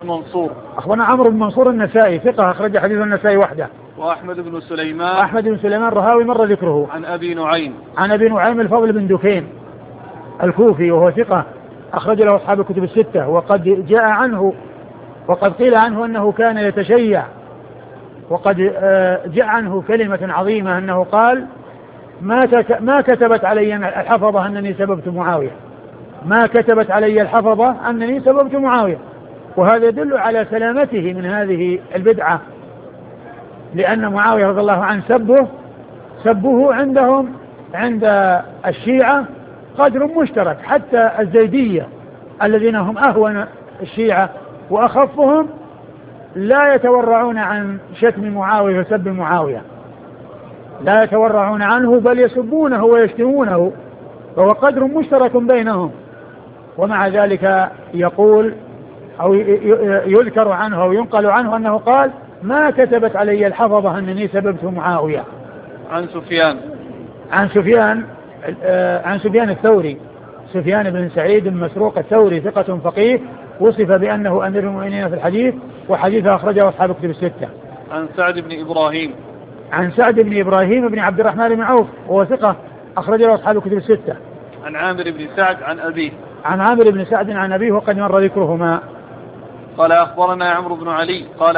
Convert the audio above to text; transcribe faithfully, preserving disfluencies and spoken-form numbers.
منصور. أخبرنا عمرو بن منصور النسائي ثقة أخرج حديث النسائي وحده. وأحمد بن سليمان. أحمد بن سليمان رهاوي مر ذكره. عن أبي نعيم. عن أبي نعيم الفضل بن دكين الكوفي وهو ثقة أخرج له أصحاب الكتب الستة. وقد جاء عنه وقد قيل عنه أنه كان يتشيع، وقد جاء عنه كلمة عظيمة أنه قال ما ما كتبت علي الحفظة أنني سببت معاوية، ما كتبت علي الحفظة أنني سببت معاوية. وهذا يدل على سلامته من هذه البدعة، لأن معاوية رضي الله عنه سبه سبه عندهم عند الشيعة قدر مشترك، حتى الزيدية الذين هم أهون الشيعة وأخفهم لا يتورعون عن شتم معاوية وسب معاوية، لا يتورعون عنه بل يسبونه ويشتمونه، فهو قدر مشترك بينهم. ومع ذلك يقول أو يذكر عنه أو ينقل عنه أنه قال ما كتبت علي الحفظة أنني سببت معاوية. عن سفيان عن سفيان عن سفيان الثوري، سفيان بن سعيد بن مسروق الثوري ثقة فقيه، وصف بأنه أمير المؤمنين في الحديث، وحديثه أخرجه أصحاب الكتب الستة. عن سعد بن إبراهيم. عن سعد بن إبراهيم بن عبد الرحمن بن عوف وهو ثقة أخرجه أصحاب الكتب الستة. عن عامر بن سعد عن أبيه. عن عامر بن سعد عن أبيه وقد مر ذكرهما. قال أخبرنا عمرو بن علي قال